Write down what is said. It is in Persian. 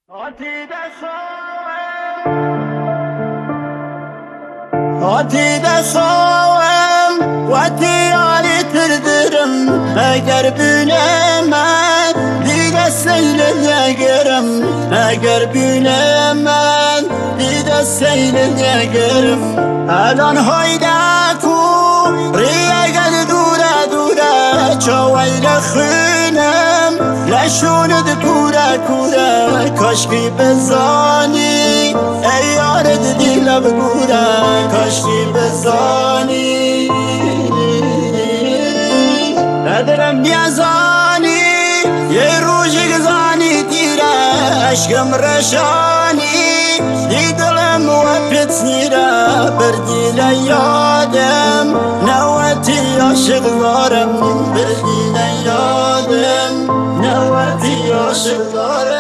هاتی دسوم وقتی آلی تردرم اگر بینم من دیده سیل نگرم اگر بینم من دیده سیل نگرم الان هایده کو ریگل دوره دوره چویل خونم لشوند کوره کوره کاشکی بزانی ای یارد دیل بگوره کاشکی بزانی ندارم بیازانی یه روزی گزانی دیره عشقم رشانی دیدلم و پتنیره بردیل یادم نواتی عاشق دارم بردیل یادم نواتی عاشق دارم